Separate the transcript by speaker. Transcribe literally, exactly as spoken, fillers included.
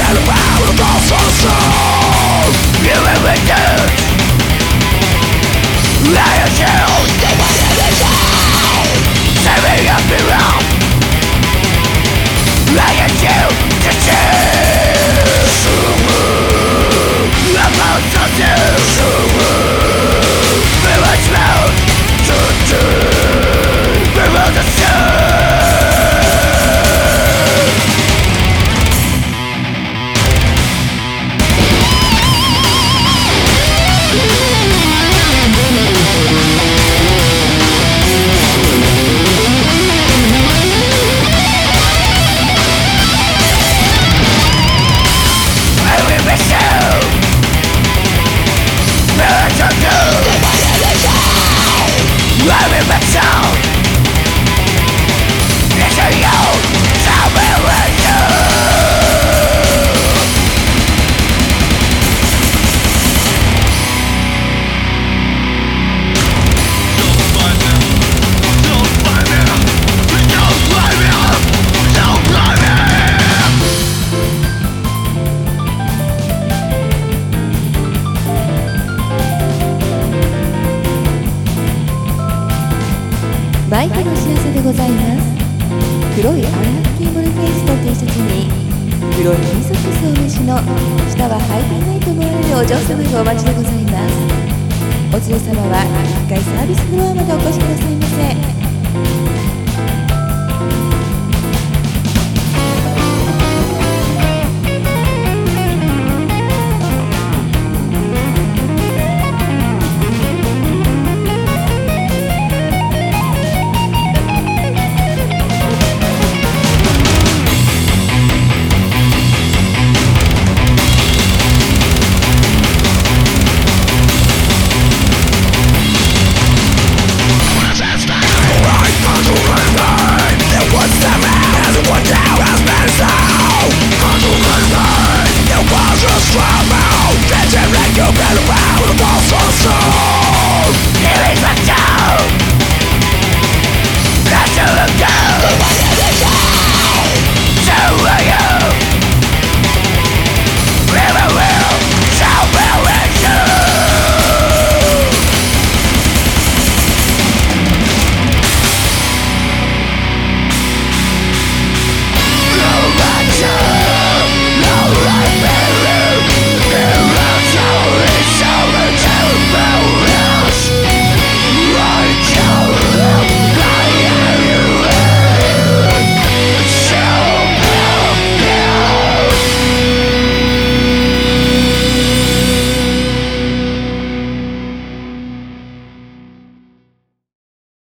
Speaker 1: バイクのお知らせでございます。黒いアンラッキーモルフェイスの T シャツに黒いミニソックスをお召しの下は履いていないと思われるお嬢様がお待ちでございます。お連れ様はいっかいサービスフロアまでお越しくださいませ。